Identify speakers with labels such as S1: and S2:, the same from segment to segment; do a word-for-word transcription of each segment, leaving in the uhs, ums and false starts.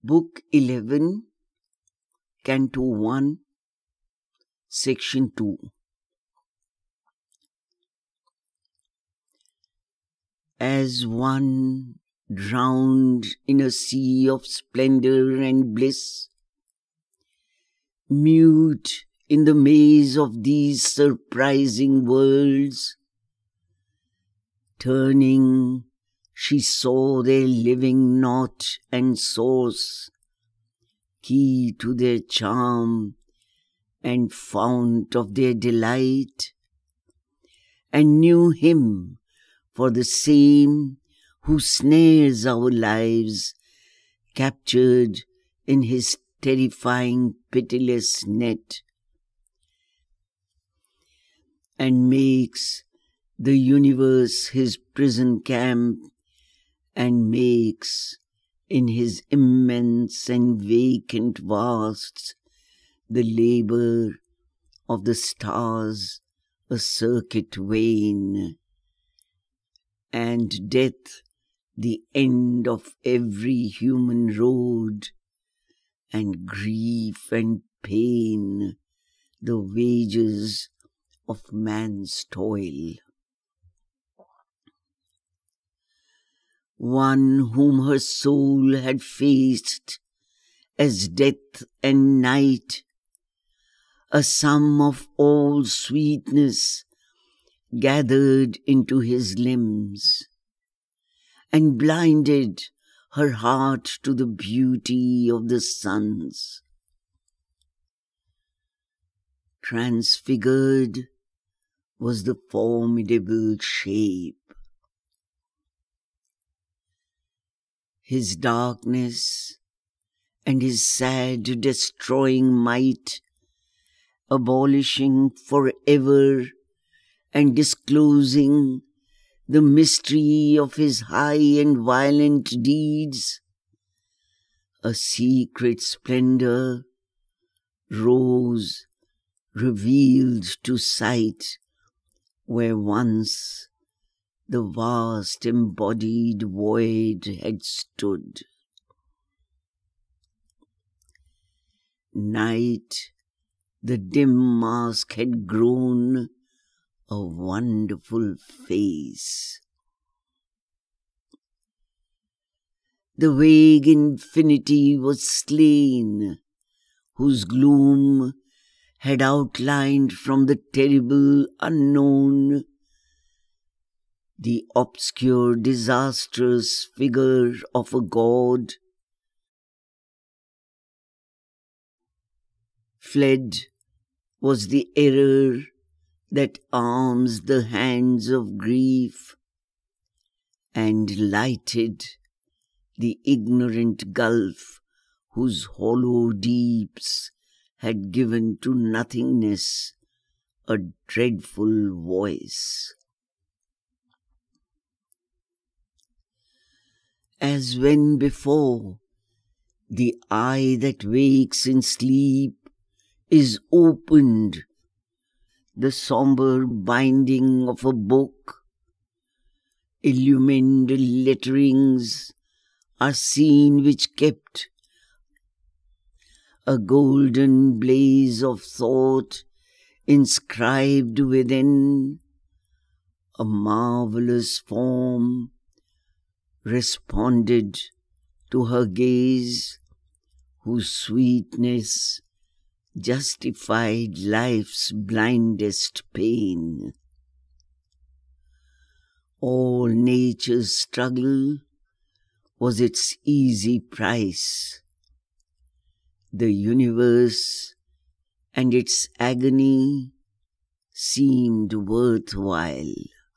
S1: Book eleven, Canto one, Section two. As one drowned in a sea of splendor and bliss, mute in the maze of these surprising worlds, turning, she saw their living knot and source, key to their charm and fount of their delight, and knew him for the same who snares our lives, captured in his terrifying, pitiless net, and makes the universe his prison camp, and makes in his immense and vacant vasts the labour of the stars a circuit vain, and death the end of every human road, and grief and pain the wages of man's toil. One whom her soul had faced as death and night, a sum of all sweetness gathered into his limbs, and blinded her heart to the beauty of the suns. Transfigured was the formidable shape. His darkness and his sad destroying might, abolishing forever and disclosing the mystery of his high and violent deeds, a secret splendor rose, revealed to sight, where once the vast embodied void had stood. Night, the dim mask had grown a wonderful face. The vague infinity was slain, whose gloom had outlined from the terrible unknown the obscure, disastrous figure of a god. Fled was the error that arms the hands of grief, and lighted the ignorant gulf whose hollow deeps had given to nothingness a dreadful voice. As when before the eye that wakes in sleep is opened, the sombre binding of a book, illumined letterings are seen which kept a golden blaze of thought inscribed within, a marvelous form responded to her gaze, whose sweetness justified life's blindest pain. All nature's struggle was its easy price. The universe and its agony seemed worthwhile.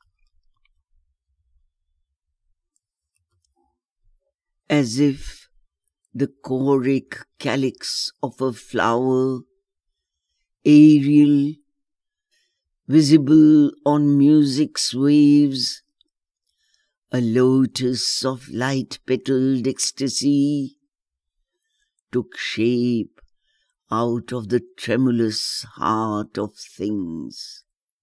S1: As if the choric calyx of a flower, aerial, visible on music's waves, a lotus of light-petaled ecstasy, took shape out of the tremulous heart of things.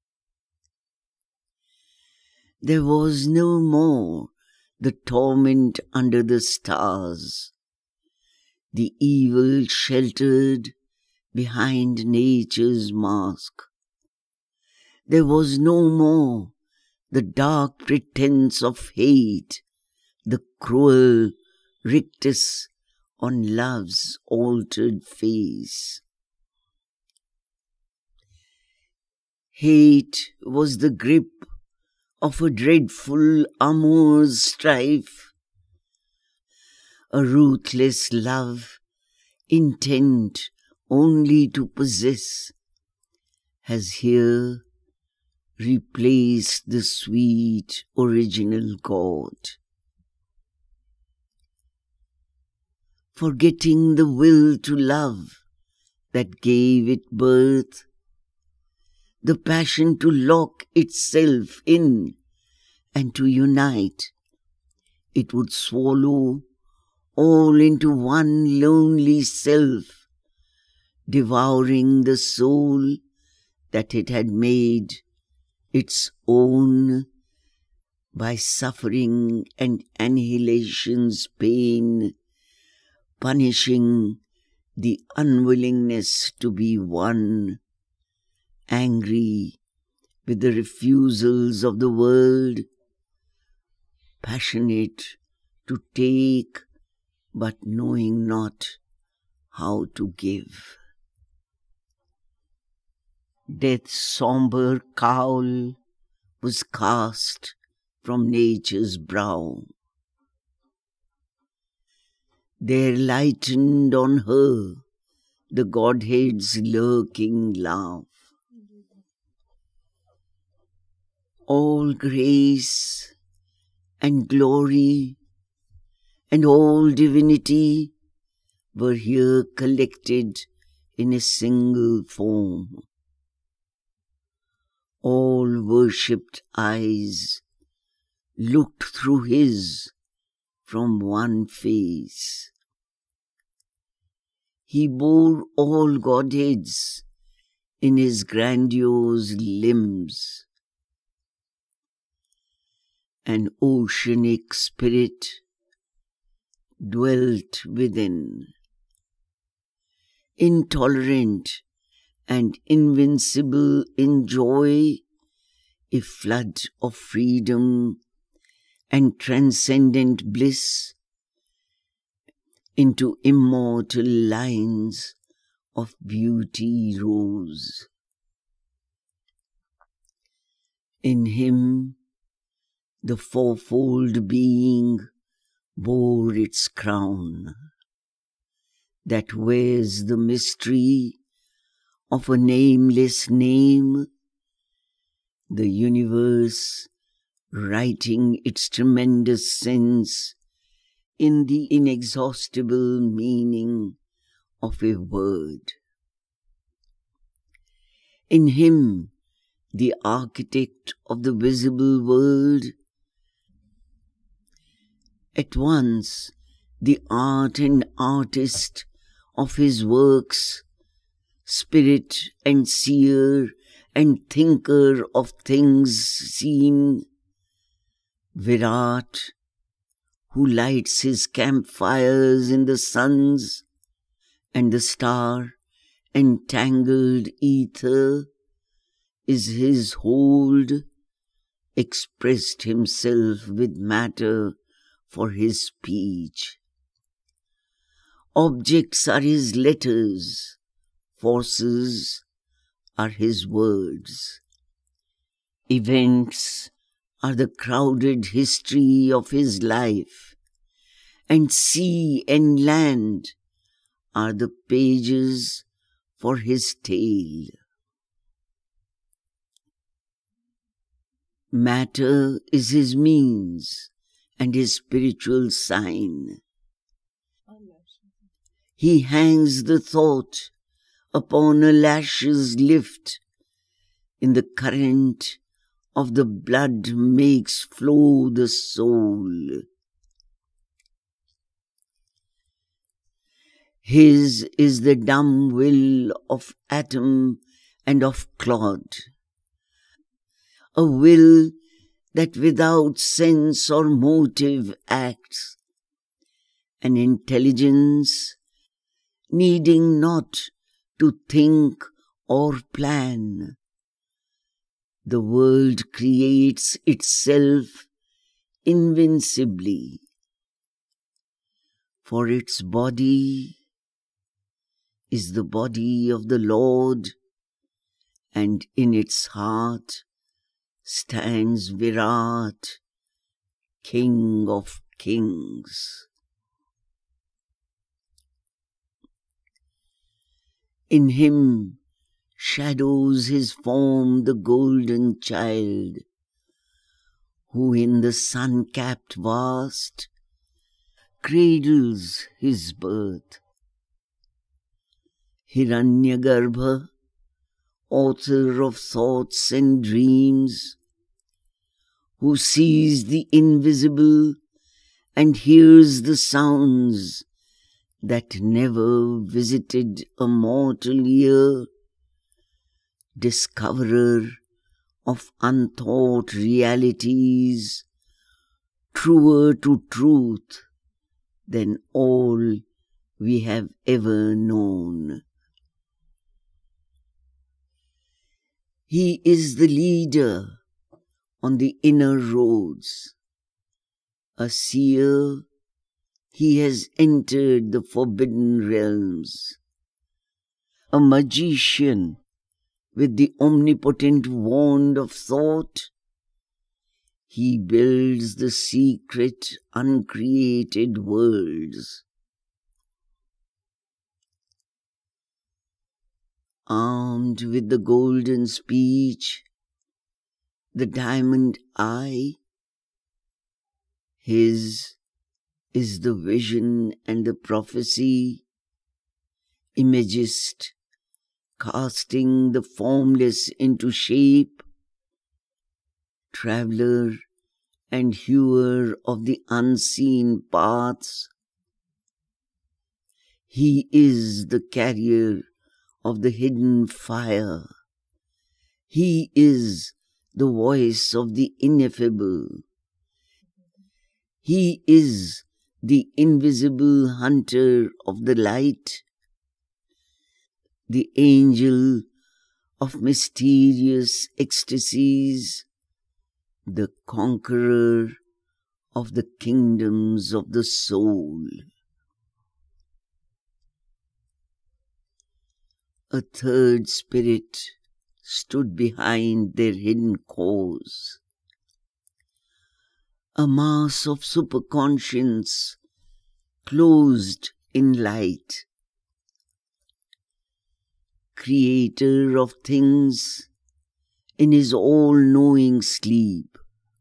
S1: There was no more the torment under the stars, the evil sheltered behind nature's mask. There was no more the dark pretense of hate, the cruel rictus on love's altered face. Hate was the grip of a dreadful amour's strife, a ruthless love intent only to possess, has here replaced the sweet original God. Forgetting the will to love that gave it birth, the passion to lock itself in and to unite, it would swallow all into one lonely self, devouring the soul that it had made its own by suffering and annihilation's pain, punishing the unwillingness to be one, angry with the refusals of the world, passionate to take but knowing not how to give. Death's sombre cowl was cast from nature's brow. There lightened on her the Godhead's lurking laugh. All grace and glory and all divinity were here collected in a single form. All worshipped eyes looked through his from one face. He bore all Godheads in his grandiose limbs. An oceanic spirit dwelt within, intolerant and invincible in joy, a flood of freedom and transcendent bliss, into immortal lines of beauty rose. In him the fourfold being bore its crown, that wears the mystery of a nameless name, the universe writing its tremendous sense in the inexhaustible meaning of a word. In him, the architect of the visible world, at once the art and artist of his works, spirit and seer and thinker of things seen, Virat, who lights his campfires in the suns and the star-entangled ether, is his hold, expressed himself with matter for his speech. Objects are his letters, forces are his words. Events are the crowded history of his life, and sea and land are the pages for his tale. Matter is his means and his spiritual sign. He hangs the thought upon a lash's lift, in the current of the blood makes flow the soul. His is the dumb will of atom and of clod, a will that without sense or motive acts, an intelligence needing not to think or plan. The world creates itself invincibly, for its body is the body of the Lord, and in its heart stands Virat, King of Kings. In him shadows his form the golden child, who in the sun-capped vast cradles his birth. Hiranyagarbha, author of thoughts and dreams, who sees the invisible and hears the sounds that never visited a mortal ear, discoverer of unthought realities, truer to truth than all we have ever known. He is the leader on the inner roads. A seer, he has entered the forbidden realms. A magician with the omnipotent wand of thought, he builds the secret uncreated worlds. Armed with the golden speech, the diamond eye, his is the vision and the prophecy, imagist, casting the formless into shape, traveler and hewer of the unseen paths. He is the carrier of the hidden fire. He is the voice of the ineffable. He is the invisible hunter of the light, the angel of mysterious ecstasies, the conqueror of the kingdoms of the soul. A third spirit stood behind their hidden cause, a mass of superconscience closed in light, creator of things in his all-knowing sleep.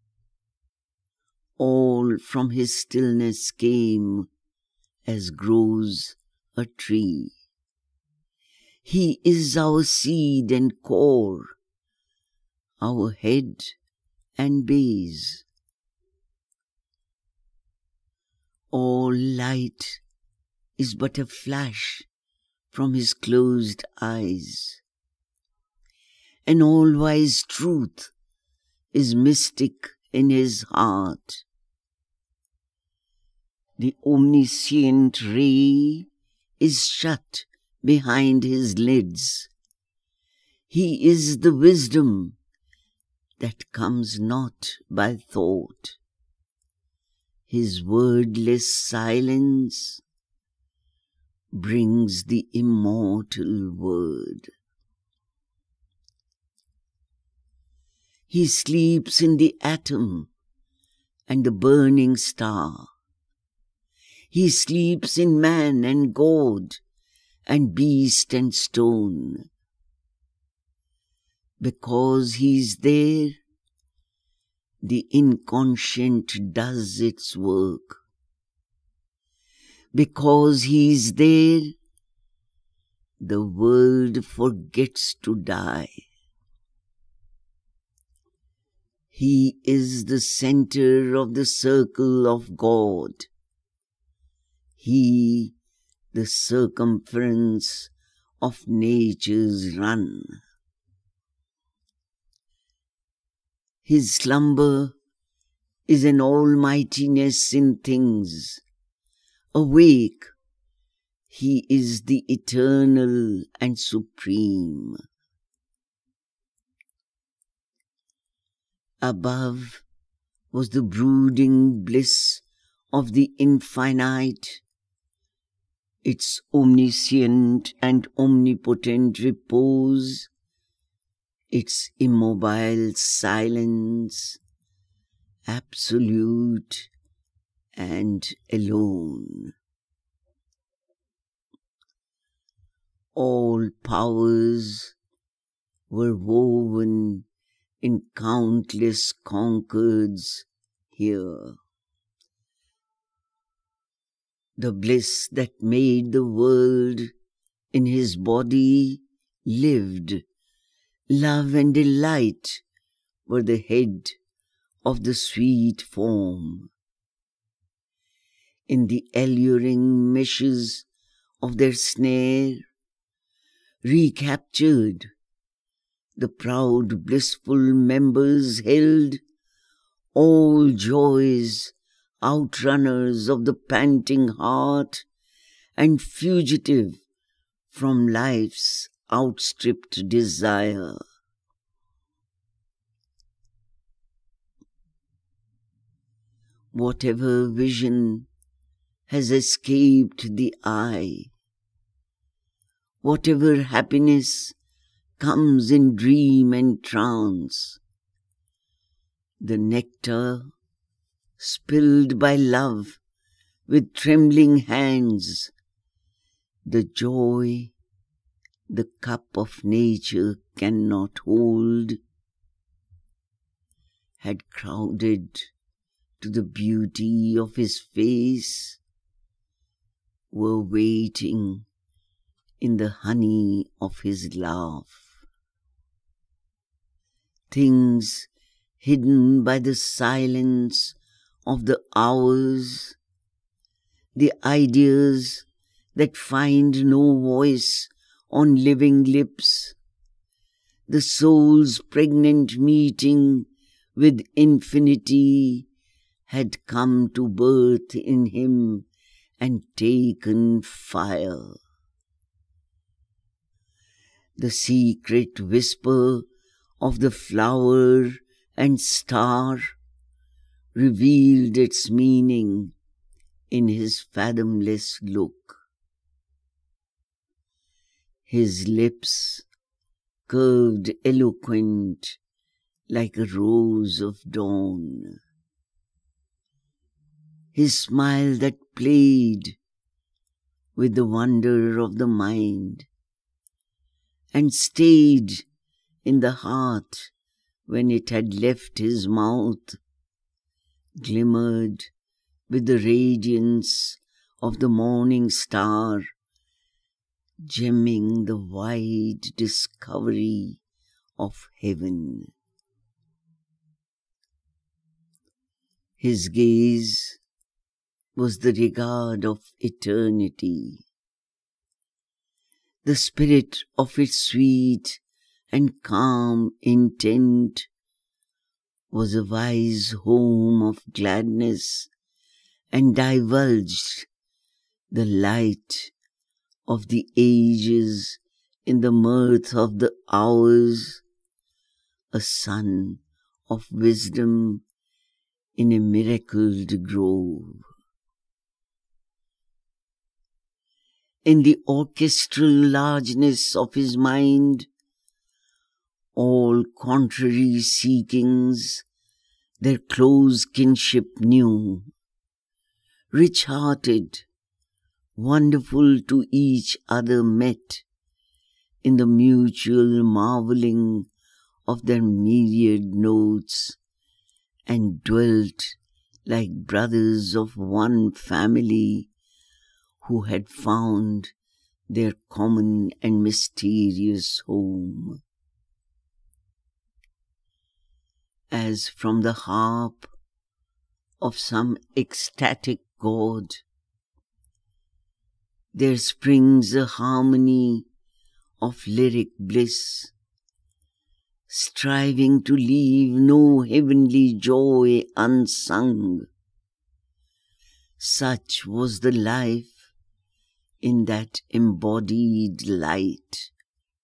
S1: All from his stillness came as grows a tree. He is our seed and core, our head and base. All light is but a flash from his closed eyes, and all-wise truth is mystic in his heart. The omniscient ray is shut behind his lids. He is the wisdom that comes not by thought. His wordless silence brings the immortal word. He sleeps in the atom and the burning star. He sleeps in man and God and beast and stone. Because he's there, the inconscient does its work. Because he's there, the world forgets to die. He is the center of the circle of God. He, the circumference of nature's run. His slumber is an almightiness in things. Awake, He is the eternal and supreme. Above was the brooding bliss of the infinite, its omniscient and omnipotent repose, its immobile silence, absolute and alone. All powers were woven in countless concords here. The bliss that made the world in his body lived. Love and delight were the head of the sweet form. In the alluring meshes of their snare, recaptured, the proud blissful members held all joys, outrunners of the panting heart and fugitive from life's outstripped desire. Whatever vision has escaped the eye, whatever happiness comes in dream and trance, the nectar spilled by love with trembling hands, the joy the cup of nature cannot hold, had crowded to the beauty of his face, were waiting in the honey of his laugh. Things hidden by the silence of the hours, the ideas that find no voice on living lips, the soul's pregnant meeting with infinity had come to birth in him and taken fire. The secret whisper of the flower and star revealed its meaning in his fathomless look. His lips curved eloquent like a rose of dawn. His smile that played with the wonder of the mind and stayed in the heart when it had left his mouth, glimmered with the radiance of the morning star, gemming the wide discovery of heaven. His gaze was the regard of eternity, the spirit of its sweet and calm intent was a wise home of gladness and divulged the light of the ages in the mirth of the hours, a sun of wisdom in a miracled grove. In the orchestral largeness of his mind, all contrary seekings their close kinship knew, rich-hearted, wonderful to each other met in the mutual marveling of their myriad notes, and dwelt like brothers of one family who had found their common and mysterious home. As from the harp of some ecstatic god, there springs a harmony of lyric bliss, striving to leave no heavenly joy unsung. Such was the life in that embodied light.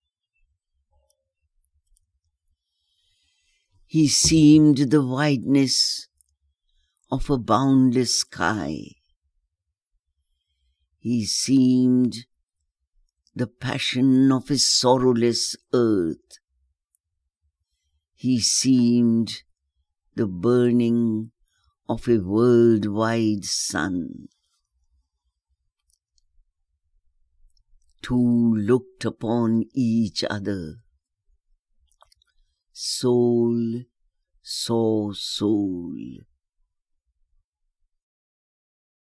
S1: He seemed the wideness of a boundless sky. He seemed the passion of a sorrowless earth. He seemed the burning of a worldwide sun. Two looked upon each other. Soul saw soul.